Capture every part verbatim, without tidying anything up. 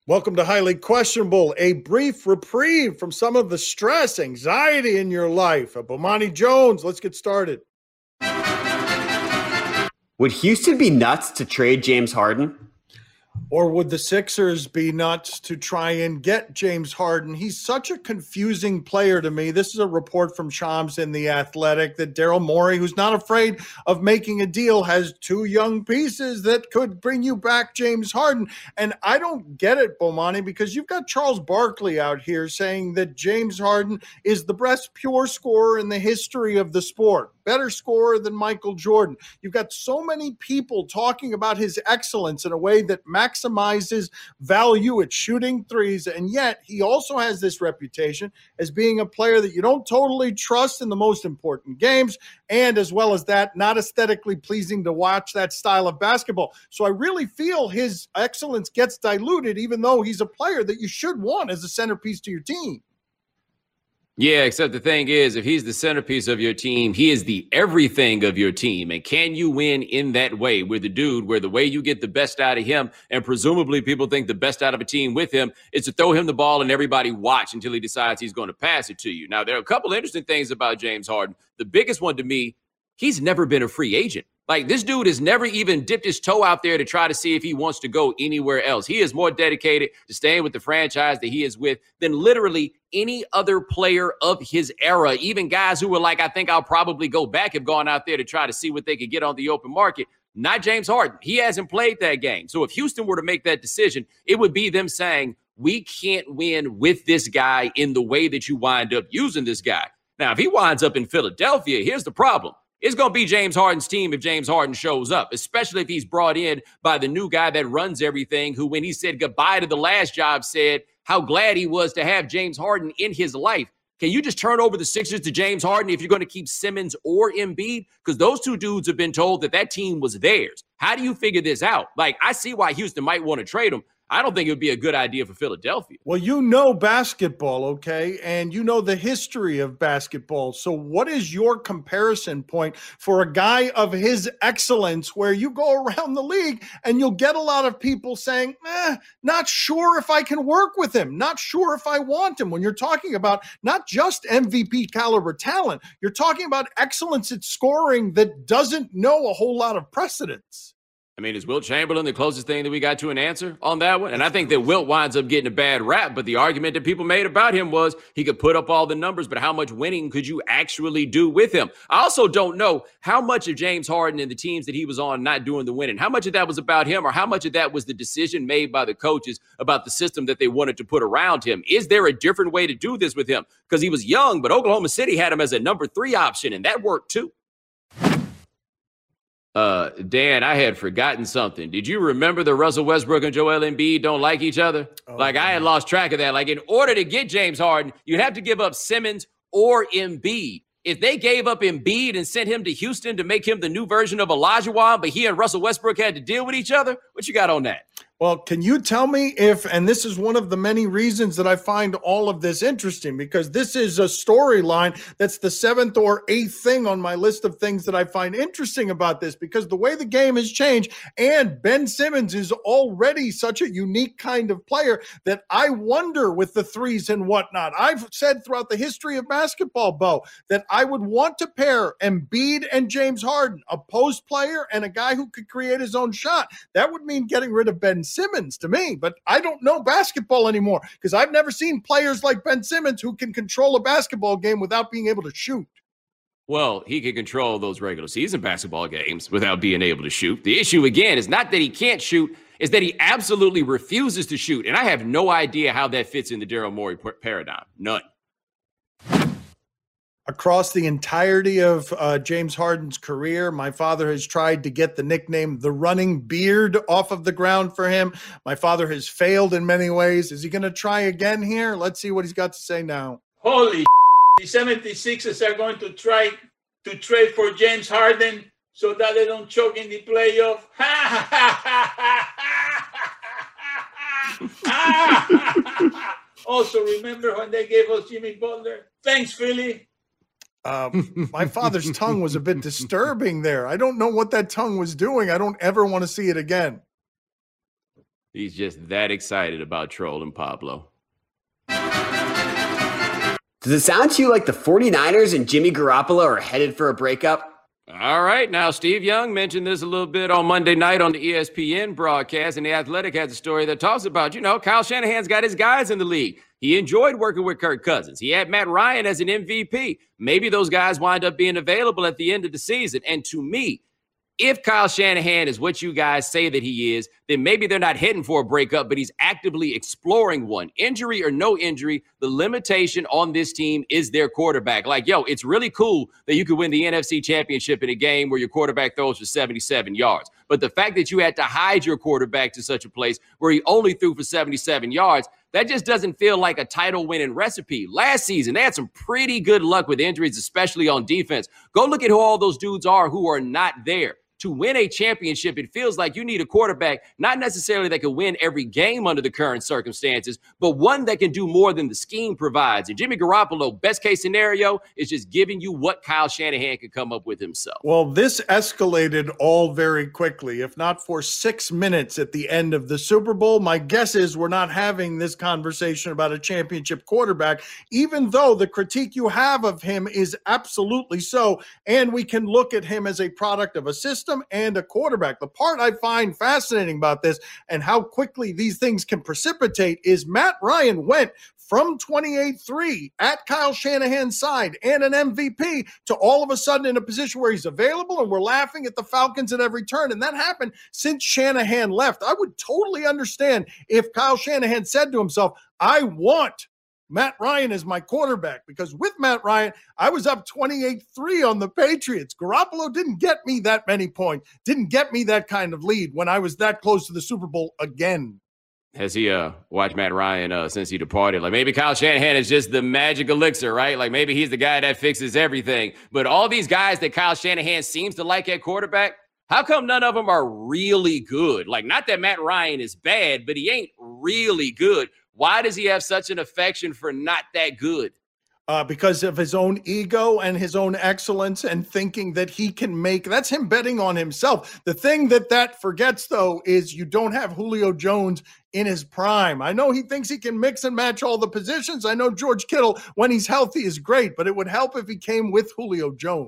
Welcome to Highly Questionable, a brief reprieve from some of the stress, anxiety in your life. Bomani Jones, let's get started. Would Houston be nuts to trade James Harden? Or would the Sixers be nuts to try and get James Harden? He's such a confusing player to me. This is a report from Shams in The Athletic that Daryl Morey, who's not afraid of making a deal, has two young pieces that could bring you back James Harden. And I don't get it, Bomani, because you've got Charles Barkley out here saying that James Harden is the best pure scorer in the history of the sport. Better scorer than Michael Jordan. You've got so many people talking about his excellence in a way that maximizes value at shooting threes, and yet he also has this reputation as being a player that you don't totally trust in the most important games, and as well as that, not aesthetically pleasing to watch that style of basketball. So I really feel his excellence gets diluted, even though he's a player that you should want as a centerpiece to your team. Yeah, except the thing is, if he's the centerpiece of your team, he is the everything of your team. And can you win in that way with the dude where the way you get the best out of him, and presumably people think the best out of a team with him, is to throw him the ball and everybody watch until he decides he's going to pass it to you. Now, there are a couple of interesting things about James Harden. The biggest one to me, he's never been a free agent. Like, this dude has never even dipped his toe out there to try to see if he wants to go anywhere else. He is more dedicated to staying with the franchise that he is with than literally any other player of his era. Even guys who were like, I think I'll probably go back, have gone out there to try to see what they could get on the open market. Not James Harden. He hasn't played that game. So if Houston were to make that decision, it would be them saying, we can't win with this guy in the way that you wind up using this guy. Now, if he winds up in Philadelphia, here's the problem. It's going to be James Harden's team if James Harden shows up, especially if he's brought in by the new guy that runs everything, who, when he said goodbye to the last job, said how glad he was to have James Harden in his life. Can you just turn over the Sixers to James Harden if you're going to keep Simmons or Embiid? Because those two dudes have been told that that team was theirs. How do you figure this out? Like, I see why Houston might want to trade him. I don't think it would be a good idea for Philadelphia. Well, you know basketball, okay? And you know the history of basketball. So what is your comparison point for a guy of his excellence where you go around the league and you'll get a lot of people saying, eh, not sure if I can work with him, not sure if I want him, when you're talking about not just M V P caliber talent, you're talking about excellence at scoring that doesn't know a whole lot of precedence. I mean, is Wilt Chamberlain the closest thing that we got to an answer on that one? And I think that Wilt winds up getting a bad rap, but the argument that people made about him was he could put up all the numbers, but how much winning could you actually do with him? I also don't know how much of James Harden and the teams that he was on not doing the winning, how much of that was about him, or how much of that was the decision made by the coaches about the system that they wanted to put around him. Is there a different way to do this with him? Because he was young, but Oklahoma City had him as a number three option, and that worked too. Uh, Dan, I had forgotten something. Did you remember that Russell Westbrook and Joel Embiid don't like each other? Oh, like, I had lost track of that. Like, in order to get James Harden, you'd have to give up Simmons or Embiid. If they gave up Embiid and sent him to Houston to make him the new version of Olajuwon, but he and Russell Westbrook had to deal with each other, what you got on that? Well, can you tell me if, and this is one of the many reasons that I find all of this interesting, because this is a storyline that's the seventh or eighth thing on my list of things that I find interesting about this, because the way the game has changed, and Ben Simmons is already such a unique kind of player that I wonder with the threes and whatnot. I've said throughout the history of basketball, Bo, that I would want to pair Embiid and James Harden, a post player and a guy who could create his own shot. That would mean getting rid of Ben Simmons to me, but I don't know basketball anymore because I've never seen players like Ben Simmons who can control a basketball game without being able to shoot. Well, he can control those regular season basketball games without being able to shoot. The issue, again, is not that he can't shoot, is that he absolutely refuses to shoot, and I have no idea how that fits in the Daryl Morey paradigm. None. Across the entirety of uh, James Harden's career, my father has tried to get the nickname the running beard off of the ground for him. My father has failed in many ways. Is he going to try again here? Let's see what he's got to say now. Holy the seventy-sixers are going to try to trade for James Harden so that they don't choke in the playoff. Also, remember when they gave us Jimmy Butler? Thanks, Philly. Um, my father's tongue was a bit disturbing there. I don't know what that tongue was doing. I don't ever want to see it again. He's just that excited about trolling Pablo. Does it sound to you like the 49ers and Jimmy Garoppolo are headed for a breakup? All right. Now, Steve Young mentioned this a little bit on Monday night on the E S P N broadcast, and The Athletic has a story that talks about, you know, Kyle Shanahan's got his guys in the league. He enjoyed working with Kirk Cousins. He had Matt Ryan as an M V P. Maybe those guys wind up being available at the end of the season. And to me, if Kyle Shanahan is what you guys say that he is, then maybe they're not heading for a breakup, but he's actively exploring one. Injury or no injury, the limitation on this team is their quarterback. Like, yo, it's really cool that you could win the N F C Championship in a game where your quarterback throws for seventy-seven yards. But the fact that you had to hide your quarterback to such a place where he only threw for seventy-seven yards, that just doesn't feel like a title-winning recipe. Last season, they had some pretty good luck with injuries, especially on defense. Go look at who all those dudes are who are not there. To win a championship, it feels like you need a quarterback, not necessarily that can win every game under the current circumstances, but one that can do more than the scheme provides. And Jimmy Garoppolo, best case scenario, is just giving you what Kyle Shanahan could come up with himself. Well, this escalated all very quickly. If not for six minutes at the end of the Super Bowl, my guess is we're not having this conversation about a championship quarterback, even though the critique you have of him is absolutely so. And we can look at him as a product of a system and a quarterback. The part I find fascinating about this and how quickly these things can precipitate is Matt Ryan went from twenty-eight three at Kyle Shanahan's side and an M V P to all of a sudden in a position where he's available and we're laughing at the Falcons at every turn. And that happened since Shanahan left. I would totally understand if Kyle Shanahan said to himself, I want Matt Ryan is my quarterback, because with Matt Ryan, I was up twenty-eight three on the Patriots. Garoppolo didn't get me that many points, didn't get me that kind of lead when I was that close to the Super Bowl again. Has he uh, watched Matt Ryan uh, since he departed? Like, maybe Kyle Shanahan is just the magic elixir, right? Like, maybe he's the guy that fixes everything. But all these guys that Kyle Shanahan seems to like at quarterback, how come none of them are really good? Like, not that Matt Ryan is bad, but he ain't really good. Why does he have such an affection for not that good? Uh, because of his own ego and his own excellence and thinking that he can make, that's him betting on himself. The thing that that forgets, though, is you don't have Julio Jones in his prime. I know he thinks he can mix and match all the positions. I know George Kittle, when he's healthy, is great, but it would help if he came with Julio Jones.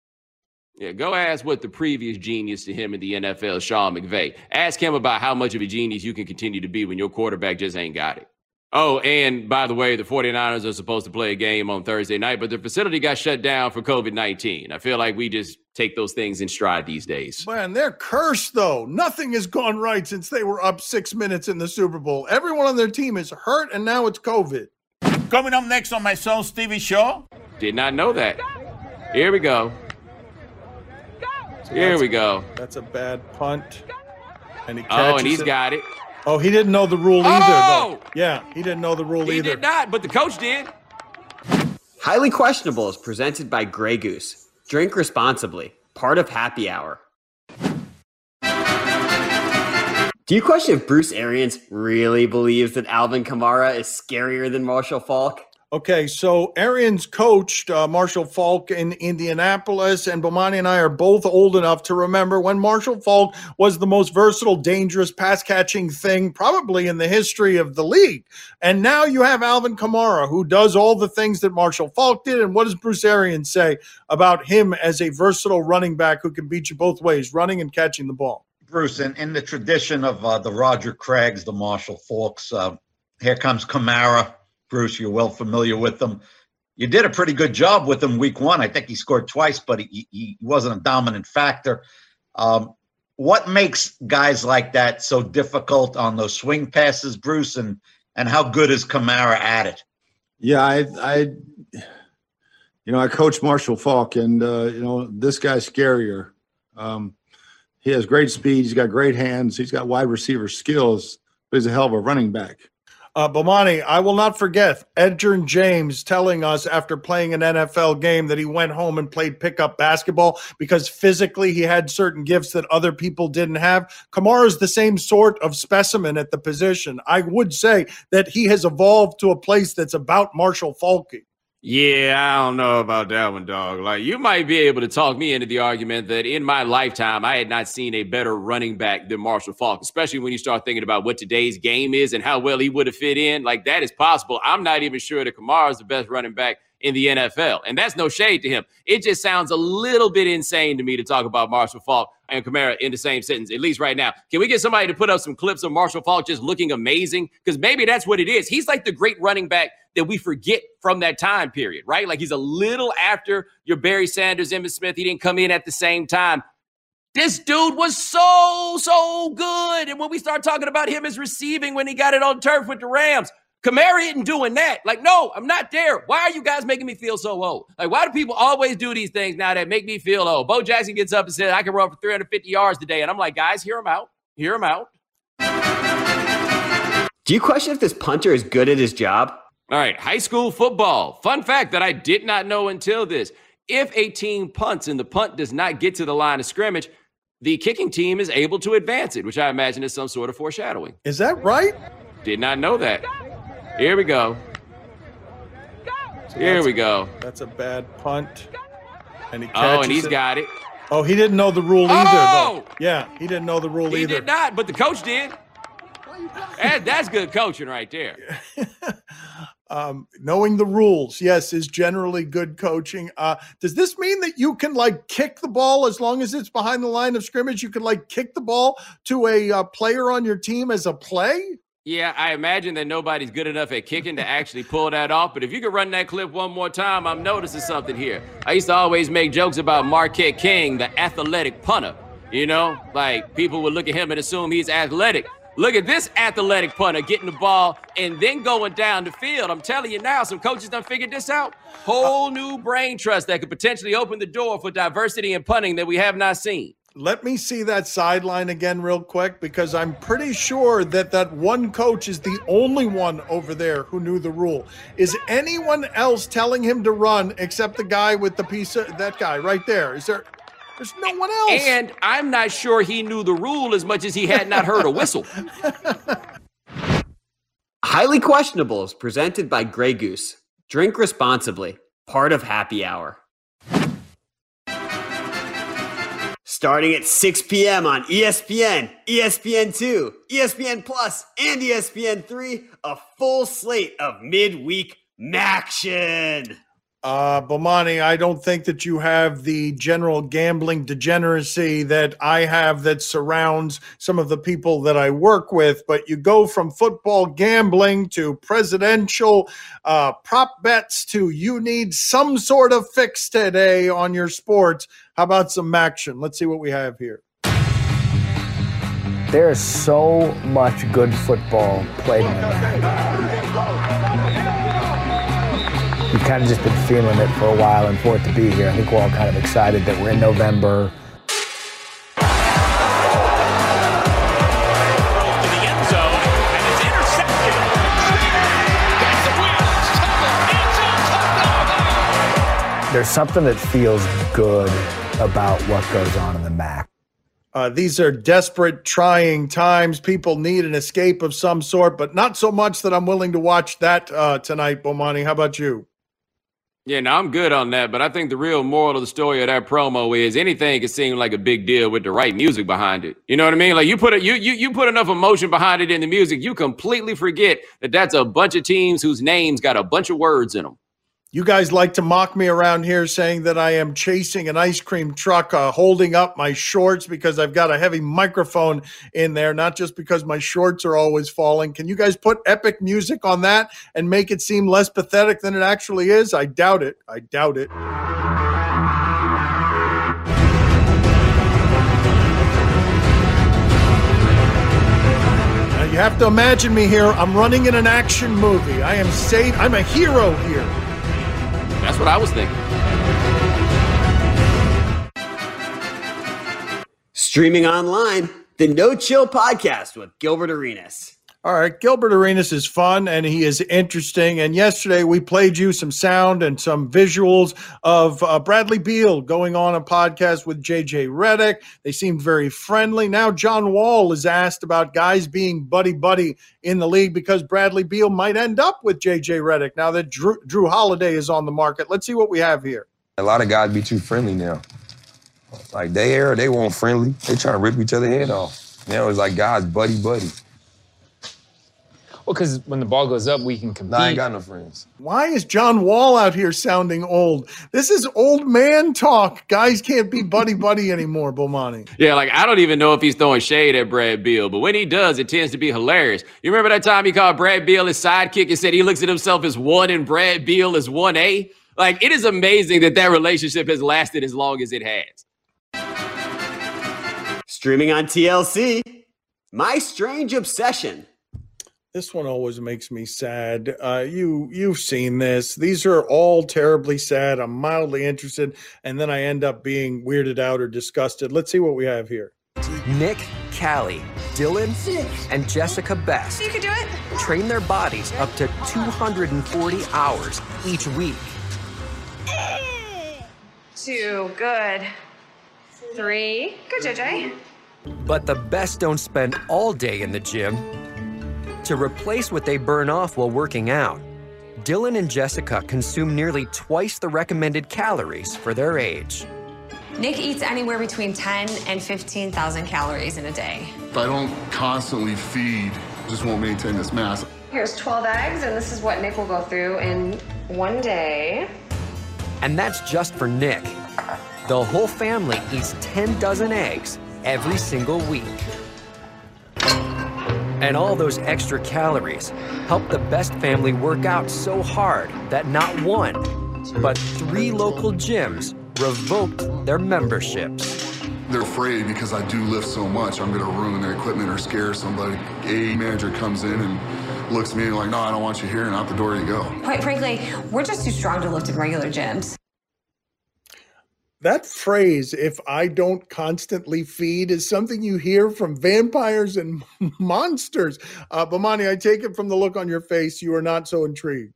Yeah, go ask what the previous genius to him in the N F L, Sean McVay. Ask him about how much of a genius you can continue to be when your quarterback just ain't got it. Oh, and by the way, the 49ers are supposed to play a game on Thursday night, but the facility got shut down for COVID nineteen. I feel like we just take those things in stride these days. Man, they're cursed, though. Nothing has gone right since they were up six minutes in the Super Bowl. Everyone on their team is hurt, and now it's COVID. Coming up next on my son Stevie Show. Did not know that. Here we go. Here we go. That's a bad punt. And he oh, and he's it. got it. Oh, he didn't know the rule either, oh! though. Yeah, he didn't know the rule he either. He did not, but the coach did. Highly Questionable is presented by Grey Goose. Drink responsibly. Part of Happy Hour. Do you question if Bruce Arians really believes that Alvin Kamara is scarier than Marshall Faulk? Okay, so Arians coached uh, Marshall Faulk in Indianapolis, and Bomani and I are both old enough to remember when Marshall Faulk was the most versatile, dangerous pass-catching thing probably in the history of the league. And now you have Alvin Kamara, who does all the things that Marshall Faulk did. And what does Bruce Arians say about him as a versatile running back who can beat you both ways, running and catching the ball? Bruce, in, in the tradition of uh, the Roger Craigs, the Marshall Faulks, uh, here comes Kamara. Bruce, you're well familiar with them. You did a pretty good job with him week one. I think he scored twice, but he, he wasn't a dominant factor. Um, what makes guys like that so difficult on those swing passes, Bruce, and and how good is Kamara at it? Yeah, I, I you know, I coach Marshall Faulk, and, uh, you know, this guy's scarier. Um, he has great speed. He's got great hands. He's got wide receiver skills, but he's a hell of a running back. Uh, Bomani, I will not forget Edgerrin James telling us after playing an N F L game that he went home and played pickup basketball because physically he had certain gifts that other people didn't have. Kamara is the same sort of specimen at the position. I would say that he has evolved to a place that's about Marshall Faulk. Yeah, I don't know about that one, dog. Like, you might be able to talk me into the argument that in my lifetime, I had not seen a better running back than Marshall Faulk, especially when you start thinking about what today's game is and how well he would have fit in. Like, that is possible. I'm not even sure that Kamara is the best running back in the N F L. And that's no shade to him. It just sounds a little bit insane to me to talk about Marshall Faulk and Kamara in the same sentence, at least right now. Can we get somebody to put up some clips of Marshall Faulk just looking amazing? Because maybe that's what it is. He's like the great running back that we forget from that time period, right? Like, he's a little after your Barry Sanders, Emmitt Smith. He didn't come in at the same time. This dude was so, so good. And when we start talking about him as receiving when he got it on turf with the Rams, Kamara isn't doing that. Like, no, I'm not there. Why are you guys making me feel so old? Like, why do people always do these things now that make me feel old? Bo Jackson gets up and says, I can run for three hundred fifty yards today. And I'm like, guys, hear him out. Hear him out. Do you question if this punter is good at his job? All right, high school football. Fun fact that I did not know until this. If a team punts and the punt does not get to the line of scrimmage, the kicking team is able to advance it, which I imagine is some sort of foreshadowing. Is that right? Did not know that. Here we go. So Here we go. That's a bad punt. And he Oh, and he's it. got it. Oh, he didn't know the rule Oh! either, though. Yeah, he didn't know the rule He either. did not, but the coach did. That, that's good coaching right there. um, knowing the rules, yes, is generally good coaching. Uh, does this mean that you can, like, kick the ball as long as it's behind the line of scrimmage? You can, like, kick the ball to a uh, player on your team as a play? Yeah, I imagine that nobody's good enough at kicking to actually pull that off. But if you could run that clip one more time, I'm noticing something here. I used to always make jokes about Marquette King, the athletic punter. You know, like, people would look at him and assume he's athletic. Look at this athletic punter getting the ball and then going down the field. I'm telling you now, some coaches done figured this out. Whole new brain trust that could potentially open the door for diversity in punting that we have not seen. Let me see that sideline again real quick, because I'm pretty sure that that one coach is the only one over there who knew the rule. Is anyone else telling him to run except the guy with the piece of that guy right there? Is there? There's no one else. And I'm not sure he knew the rule as much as he had not heard a whistle. Highly Questionable is presented by Grey Goose. Drink responsibly. Part of Happy Hour. Starting at six p.m. on E S P N, E S P N two, E S P N Plus, and E S P N three, a full slate of midweek Maction. Uh, Bomani, I don't think that you have the general gambling degeneracy that I have that surrounds some of the people that I work with, but you go from football gambling to presidential uh, prop bets to you need some sort of fix today on your sports. How about some action? Let's see what we have here. There is so much good football played in America. We've kind of just been feeling it for a while, and for it to be here, I think we're all kind of excited that we're in November. To the end zone, and it's intercepted. There's something that feels good about what goes on in the M A C. Uh, these are desperate, trying times. People need an escape of some sort, but not so much that I'm willing to watch that uh, tonight, Bomani. How about you? Yeah, no, I'm good on that, but I think the real moral of the story of that promo is anything can seem like a big deal with the right music behind it. You know what I mean? Like, you put a, you you you put enough emotion behind it in the music, you completely forget that that's a bunch of teams whose names got a bunch of words in them. You guys like to mock me around here saying that I am chasing an ice cream truck, uh, holding up my shorts because I've got a heavy microphone in there, not just because my shorts are always falling. Can you guys put epic music on that and make it seem less pathetic than it actually is? I doubt it. I doubt it. Now you have to imagine me here. I'm running in an action movie. I am safe. I'm a hero here. That's what I was thinking. Streaming online, the No Chill Podcast with Gilbert Arenas. All right, Gilbert Arenas is fun and he is interesting. And yesterday we played you some sound and some visuals of uh, Bradley Beal going on a podcast with J J Redick. They seemed very friendly. Now John Wall is asked about guys being buddy-buddy in the league because Bradley Beal might end up with J J Redick now that Drew, Drew Holiday is on the market. Let's see what we have here. A lot of guys be too friendly now. Like they era, they weren't friendly. They trying to rip each other head off. Now it's like guys buddy-buddy. Well, because when the ball goes up, we can compete. Nah, I ain't got no friends. Why is John Wall out here sounding old? This is old man talk. Guys can't be buddy-buddy anymore, Bomani. Yeah, like I don't even know if he's throwing shade at Brad Beal, but when he does, it tends to be hilarious. You remember that time he called Brad Beal his sidekick and said he looks at himself as one and Brad Beal as one A? Like, it is amazing that that relationship has lasted as long as it has. Streaming on T L C, My Strange Obsession. This one always makes me sad. Uh, you, you've seen this. These are all terribly sad. I'm mildly interested, and then I end up being weirded out or disgusted. Let's see what we have here. Nick, Callie, Dylan, and Jessica Best. You can do it. Train their bodies up to two hundred forty hours each week. Two, good. Three, good, J J. But the best don't spend all day in the gym. To replace what they burn off while working out, Dylan and Jessica consume nearly twice the recommended calories for their age. Nick eats anywhere between ten and fifteen thousand calories in a day. If I don't constantly feed, I just won't maintain this mass. Here's twelve eggs, and this is what Nick will go through in one day. And that's just for Nick. The whole family eats ten dozen eggs every single week. And all those extra calories help the Best family work out so hard that not one, but three local gyms revoked their memberships. They're afraid because I do lift so much, I'm gonna ruin their equipment or scare somebody. A manager comes in and looks at me like, no, I don't want you here, and out the door you go. Quite frankly, we're just too strong to lift in regular gyms. That phrase, if I don't constantly feed, is something you hear from vampires and monsters. Uh, Bomani, I take it from the look on your face, you are not so intrigued.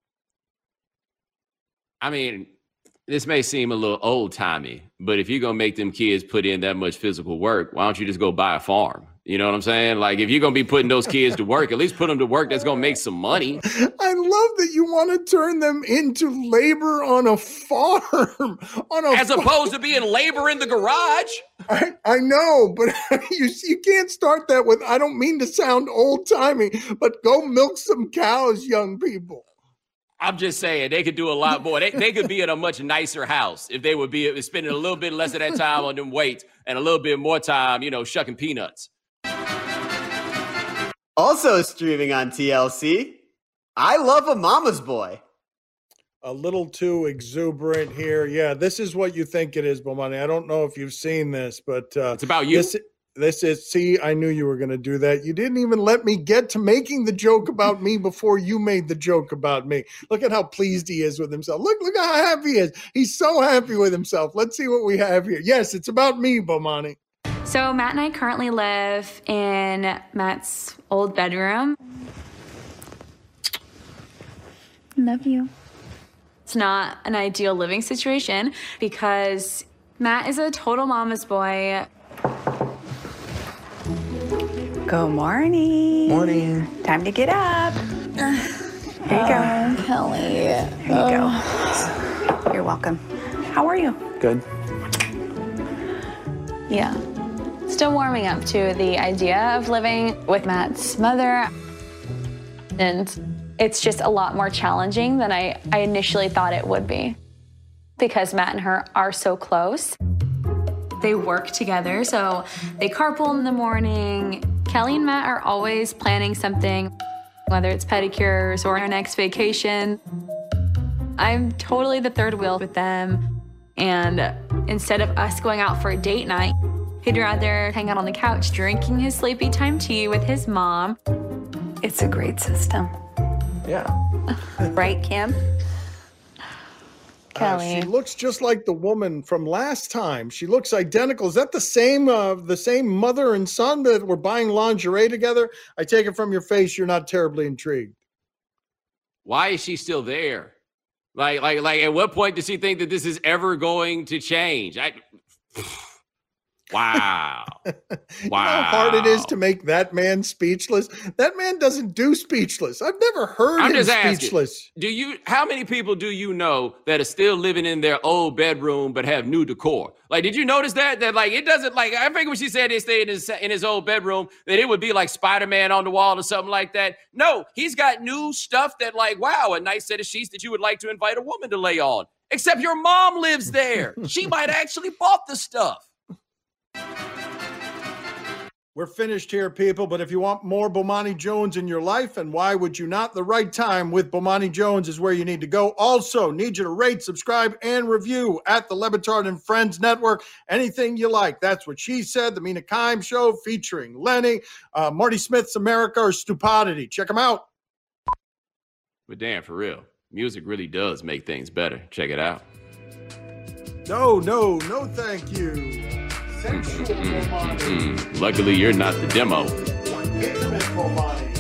I mean, this may seem a little old-timey, but if you're going to make them kids put in that much physical work, why don't you just go buy a farm? You know what I'm saying? Like, if you're going to be putting those kids to work, at least put them to work that's going to make some money. I love that you want to turn them into labor on a farm. on a As farm. opposed to being labor in the garage. I, I know, but you, you can't start that with, I don't mean to sound old-timey, but go milk some cows, young people. I'm just saying, they could do a lot more. They, they could be in a much nicer house if they would be spending a little bit less of that time on them weights and a little bit more time, you know, shucking peanuts. Also streaming on T L C, I Love a Mama's Boy. A little too exuberant here. Yeah, this is what you think it is, Bomani. I don't know if you've seen this, but uh, it's about you. This, this is, see, I knew you were going to do that. You didn't even let me get to making the joke about me before you made the joke about me. Look at how pleased he is with himself. Look, look how happy he is. He's so happy with himself. Let's see what we have here. Yes, it's about me, Bomani. So Matt and I currently live in Matt's old bedroom. Love you. It's not an ideal living situation because Matt is a total mama's boy. Good morning. Morning. Time to get up. Here you Oh, go. Kelly. Here you Oh. go. You're welcome. How are you? Good. Yeah. Still warming up to the idea of living with Matt's mother. And it's just a lot more challenging than I, I initially thought it would be. Because Matt and her are so close. They work together, so they carpool in the morning. Kelly and Matt are always planning something, whether it's pedicures or our next vacation. I'm totally the third wheel with them. And instead of us going out for a date night, he'd rather hang out on the couch drinking his sleepy time tea with his mom. It's a great system. Yeah. Right, Kim? Kelly. Uh, she looks just like the woman from last time. She looks identical. Is that the same uh, the same mother and son that were buying lingerie together? I take it from your face you're not terribly intrigued. Why is she still there? Like, like, like, at what point does she think that this is ever going to change? I, wow. You Wow. know how hard it is to make that man speechless? That man doesn't do speechless. I've never heard I'm him just asking, speechless. do you, how many people do you know that are still living in their old bedroom but have new decor? Like, did you notice that? That, like, it doesn't, like, I think when she said they stayed in his, in his old bedroom, that it would be like Spider-Man on the wall or something like that. No, he's got new stuff that, like, wow, a nice set of sheets that you would like to invite a woman to lay on. Except your mom lives there. She might actually bought the stuff. We're finished here, people, but if you want more Bomani Jones in your life, and why would you not, the right time with Bomani Jones is where you need to go. Also, need you to rate, subscribe, and review at the Le Batard and Friends Network. Anything you like. That's What She Said, the Mina Kimes Show featuring Lenny, uh, Marty Smith's America, or Stupidity. Check them out. But damn, for real, music really does make things better. Check it out. No, no, no, thank you. Sensual Bomani. Mm, luckily, you're not the demo. Intimate Bomani.